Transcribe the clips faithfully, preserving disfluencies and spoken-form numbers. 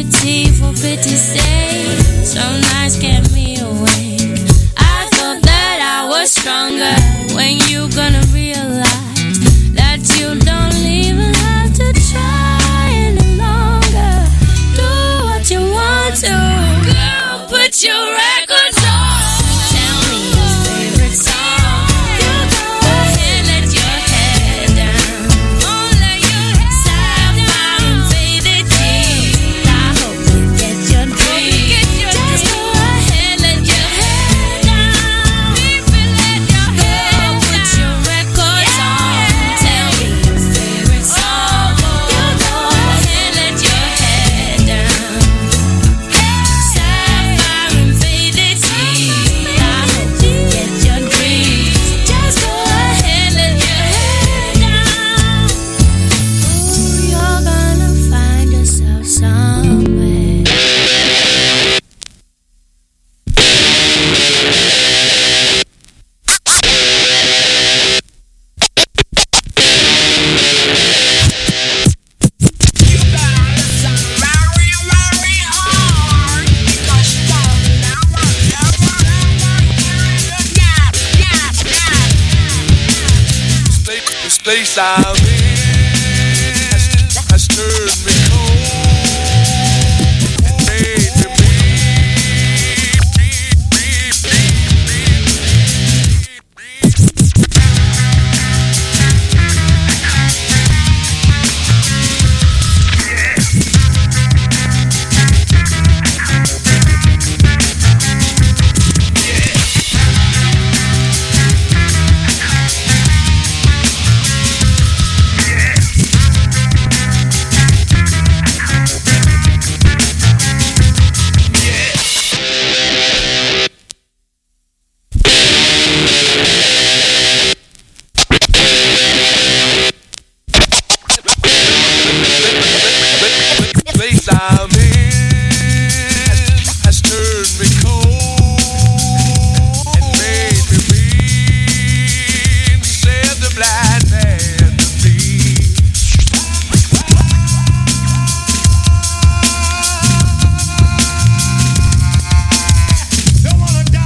pity, for pity's sake. Some nights kept me awake. I thought that I was stronger. When you gonna realize that you don't even have to try any longer? Do what you want to, girl, put your records on. Tell me your favorite song. You go ahead, let your head down. Oh, let your head sapphire and faded jeans. I hope you get your dreams. Just go ahead, let your head down. Let your head put your records on. Tell me your favorite song. You go ahead, let your head down. Sapphire and faded jeans. I hope you get your dreams. Just go ahead, let your head down. Ooh, you're gonna find yourself somewhere. Space I'm in has turned me cold, made me place I'm in has turned me cold and made me weak, said the blind man to me. Don't wanna die.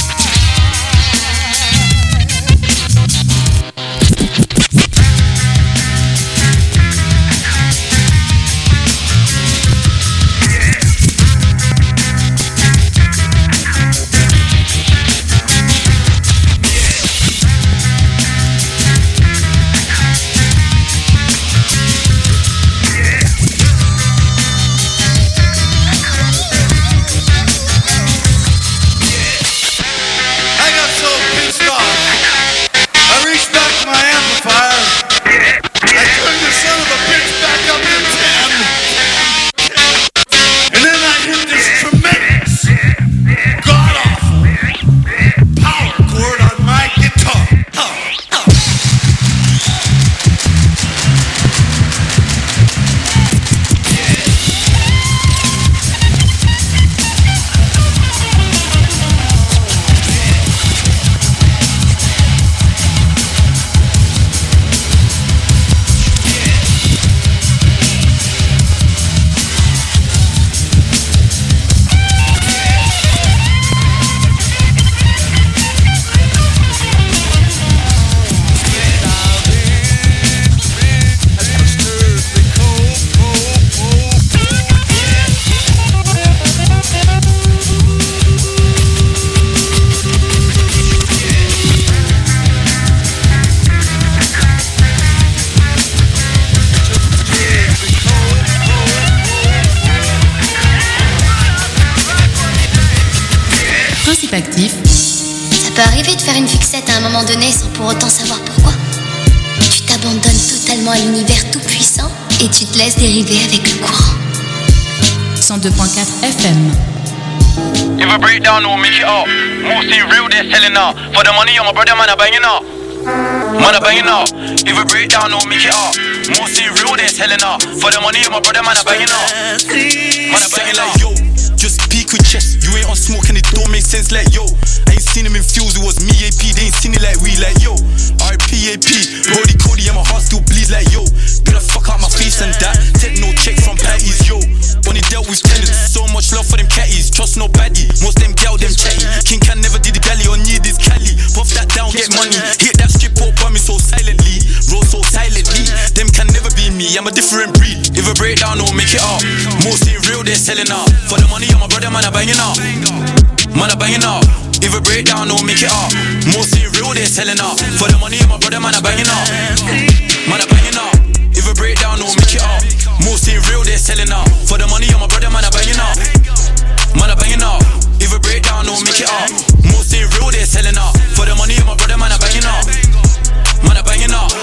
Actif. Ça peut arriver de faire une fixette à un moment donné sans pour autant savoir pourquoi. Tu t'abandonnes totalement à l'univers tout puissant et tu te laisses dériver avec le courant. cent deux point quatre F M. If I break down, we'll make it up. Mostly real, they're selling out. For the money, I'm a brother, man, I'm banging up. Man, I'm banging up. If I break down, we'll make it up. Mostly real, they're selling out. For the money, I'm a brother, man, I'm banging up. Man, I'm banging up. Yo, just peek with chest. You ain't on smoke and it don't make sense like yo. I ain't seen him in fields, it was me A P. They ain't seen it like we, like yo. R P A P, Brody Cody, and my heart still bleeds like yo. Get the fuck out my face and that. Take no check from patties, yo. Only dealt with with tenants. So much love for them catties, trust nobody. Most them gal, them chatty. King can never did the galley or need this Cali. Puff that down, get money. Hit that strip up on me so silently. Roll so silently. Them can never be me, I'm a different breed. If a breakdown, don't make it up. Mostly real, they're selling out. For the money, I'm a brother, man, I banging up. Man, I banging up. If a breakdown, don't make it up. Mostly real, they're selling out. For the money, I'm a brother, man, I banging up. Man, I banging up. If a breakdown, don't make it up. Mostly real, they're selling out. For the money, I'm a brother, man, I banging up. Man, I banging up. If a breakdown, don't make it up. Mostly real, they're selling out. For the money, I'm a brother, man, I banging up. Man, I banging up.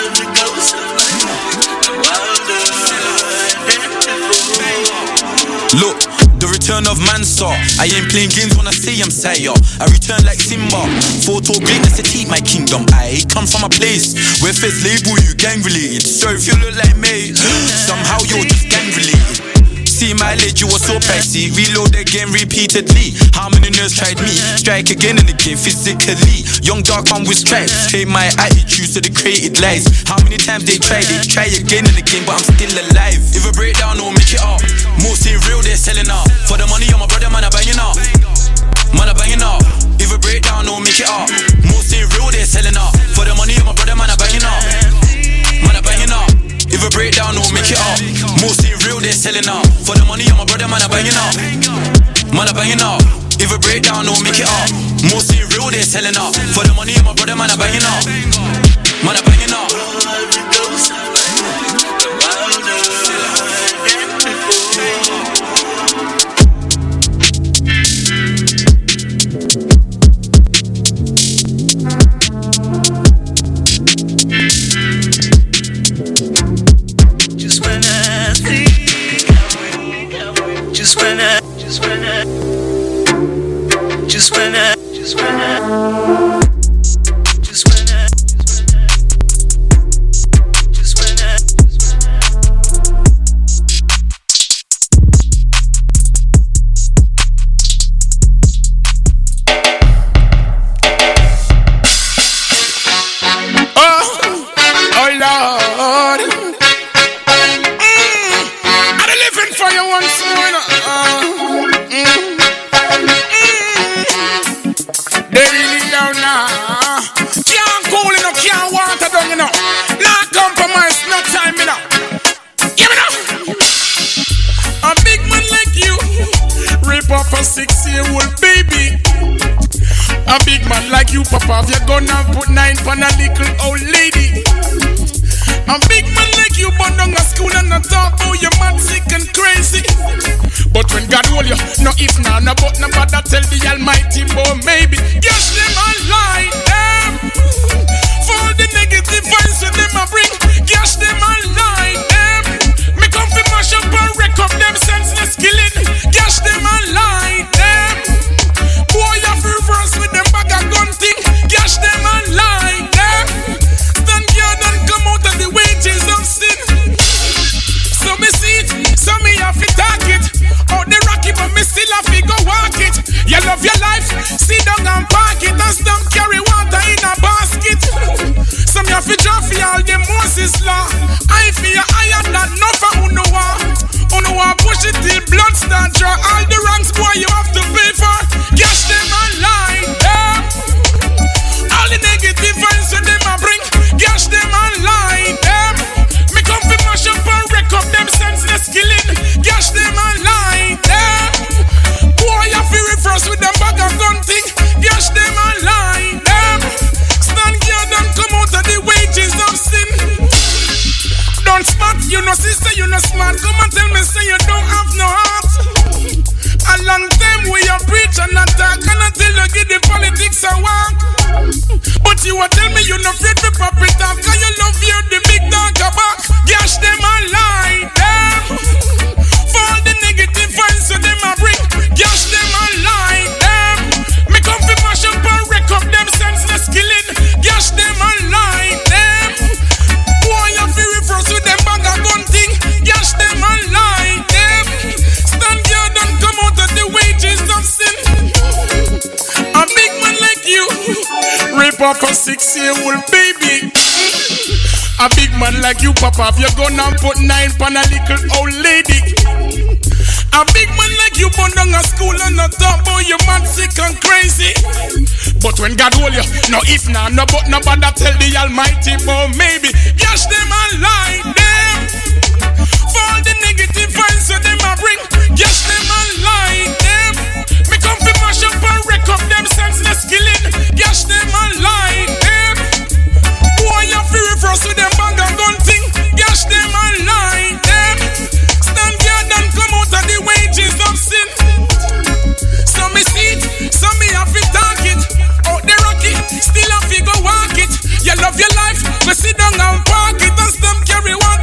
Look, the return of Mansa. I ain't playing games when I say I'm Sire. I return like Simba. Photo greatness to keep my kingdom. I come from a place where feds label you gang related. So if you look like me, somehow you're just gang related. See my leg, you were so pricey. Reload again repeatedly. How many nerds tried me? Strike again and again physically. Young dark man with stripes. Hate my attitude, so they created lies. How many times they tried it? Try again and again, but I'm still alive. If a breakdown, don't make it up. Mostly real, they're selling out. For the money, I'm a brother, man, I banging up. Man, I banging up. If a breakdown, don't make it up. Mostly real, they're selling out. For the money, I'm a brother, man, I banging up. Man, I banging up. If a breakdown, don't make it up. Mostly real, they're selling out. For the money, I'm a brother, man, I banging up. Man, I banging up. If a breakdown, don't make it up. Mostly real, they're selling out. For the money, I'm a brother, man, I banging up. Man, I banging up. Just when I, just when I, just when I, just when I, just when I, just when I, oh, oh Lord, mm, I'm living for you once more. A six-year-old baby. A big man like you, Papa, if you're gonna put nine on a little old lady. A big man like you, born down a school and not talk about you mad, sick and crazy. But when God hold you, no if, nah, no but, no bother tell the Almighty, boy, maybe. Yes, them a lie, them. For the negative vibes that them a bring. Yes, them a lie, them. Me come fi mash up and wreck up them senseless killing. Yes, them a lie, them. Boy, you fi reverse with them bag of gun thing. Yes, them a lie, them. Stand here and come out of the wages of sin. So me see it, so me have to talk it. Out the rocky, but me still have to go walk it. You love your life, sit down and park it. And stop carry water in a basket. Some you have to draw for all the Moses law. I feel I am not enough for who know what. Who know what push it till blood start draw. All the ranks boy you have to pay for. Cash them and lie, them. All the negative vibes that them a bring. Cash them and lie, them. Me come fi mash up and wreck up them senseless killing. Cash them and lie, them. Boy you fi reverse with them bag of gun thing. Cash them and lie, them. Stand here and come out of the wages of sin. Don't smart, you know sister, you know smart. Come and tell me say you don't have no heart. A long time we you preach and attack, and until you give the politics a walk. But you will tell me you no afraid to pop it off, cause you love you the big dog a back. Gash them and lie, them. For all the negative vibes so them a bring. Gash them and lie, them. Me come fi mash up and wreck up them senseless killing. Gash them and lie, them. Boy you fi reverse with them bag of gun thing. Gash them and lie, them. Stand here and come out of the wages of sin. A big man like you rape off a six-year-old baby. A big man like you, Papa, if you're gonna put nine on a little old lady. A big man like you born down a school and not talk about you mad, sick and crazy. But when God hold you, no if nah, no but no bother tell the Almighty, but maybe gosh them and lie them. For all the negative vibes that them a bring, gosh them and lie them. Me come fi mash up and wreck up them senseless killing, gosh them and lie them. Boy you fi reverse with them bang and gun thing, gosh them and lie them. Stand guard and come out of the wages of sin. So me see it, so me have to talk it. Out the rocky, still have to go walk it. You love your life, we sit down and park it and stamp carry one.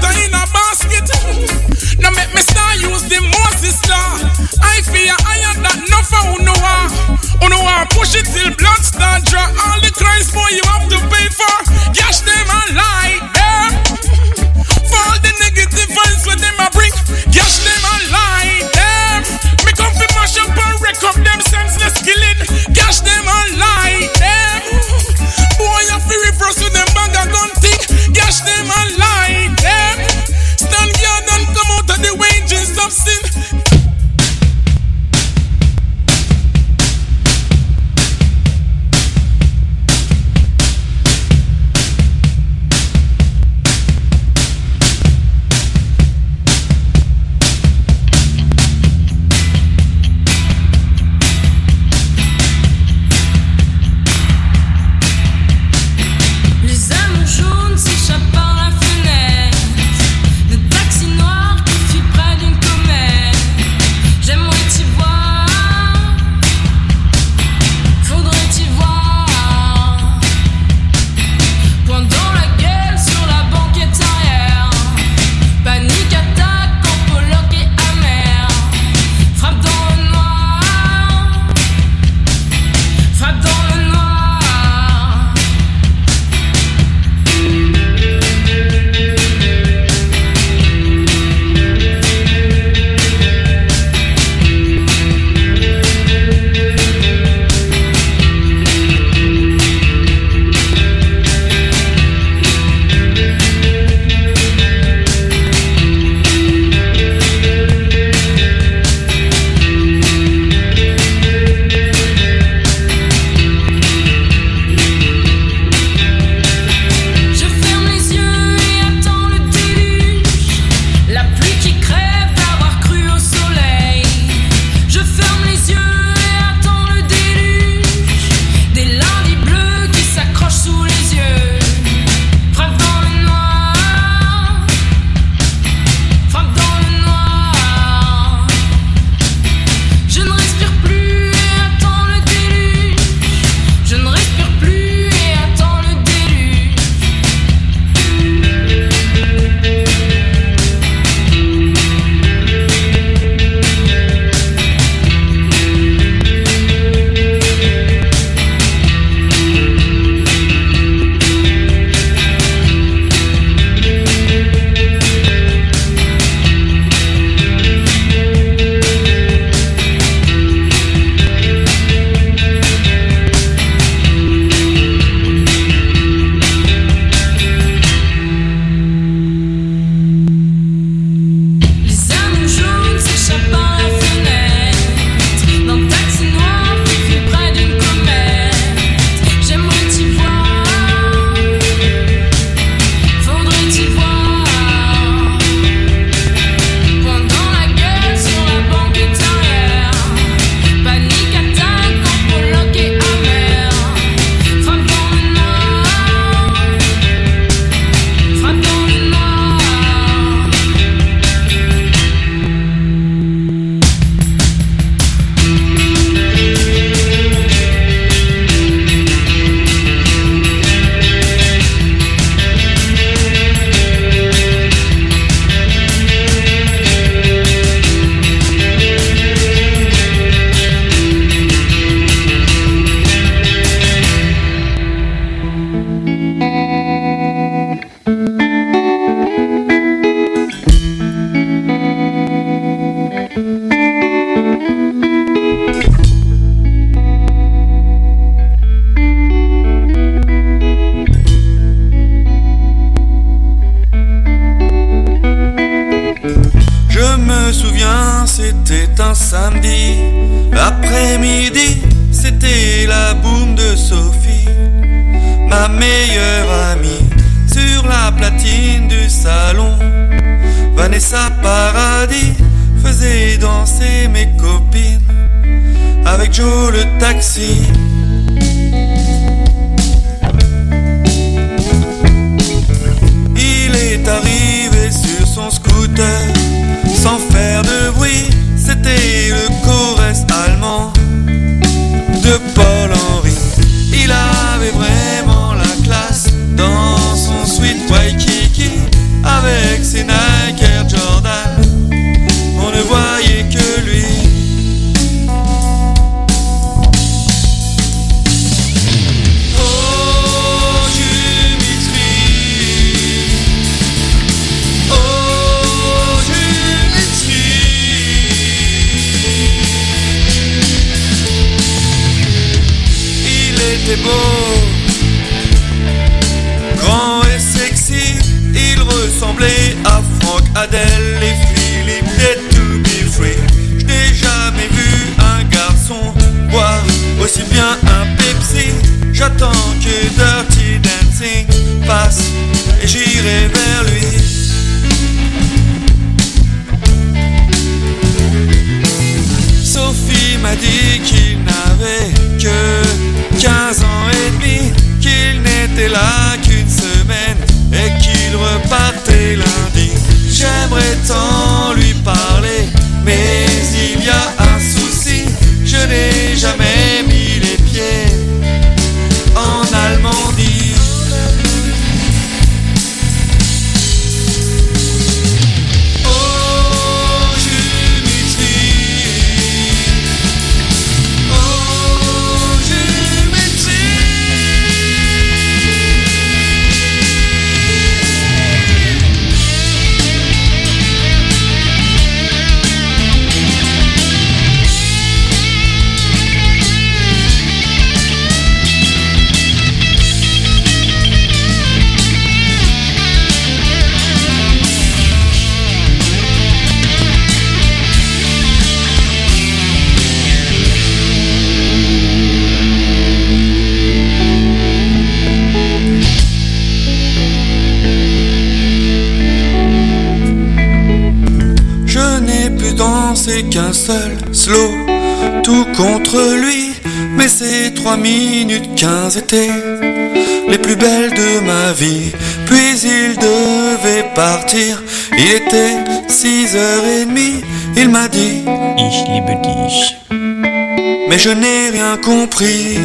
un samedi après-midi, c'était la boum de Sophie, ma meilleure amie. Sur la platine du salon, Vanessa Paradis faisait danser mes copines avec Joe le taxi. Il est arrivé sur son scooter sans faire de bruit, c'était le chorus allemand de Paul Henry. Il avait vraiment la classe dans son sweet Waikiki avec ses Nike Air Jordan, on ne voyait que lui. Oh Dimitri, oh Dimitri, il était beau, grand et sexy, il ressemblait à Frank Adèle et Philippe des To Be Free. Je n'ai jamais vu un garçon boire aussi bien un Pepsi. J'attends que Dirty Dancing passe et j'irai vers lui. Sophie m'a dit qu'il n'avait que quinze ans et demi, qu'il n'était là qu'une semaine et qu'il repartait lundi. J'aimerais tant lui parler, mais il y a un souci, je n'ai jamais mis les pieds en Normandie. Oh Dimitri, oh Dimitri. C'est qu'un seul slow, tout contre lui. Mais ces trois minutes quinze étaient les plus belles de ma vie. Puis il devait partir, il était six heures trente. Il m'a dit Ich liebe dich, mais je n'ai rien compris.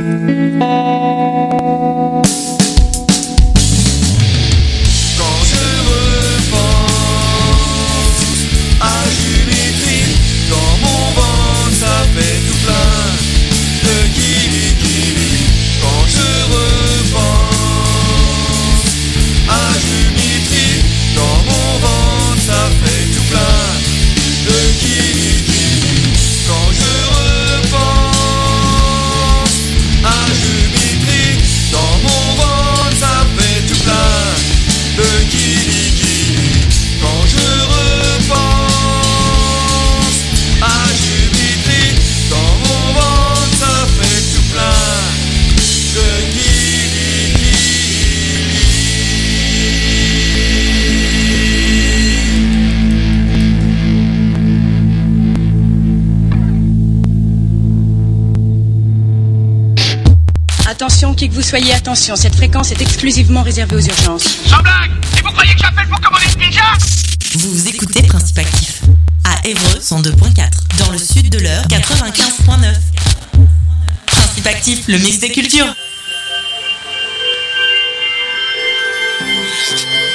Attention, qui que vous soyez, attention, cette fréquence est exclusivement réservée aux urgences. Sans blague! Et vous croyez que j'appelle pour commander une pizza? Vous écoutez Principe Actif à Évreux cent deux point quatre, dans le sud de l'Eure quatre-vingt-quinze point neuf. Principe Actif, le mix des cultures.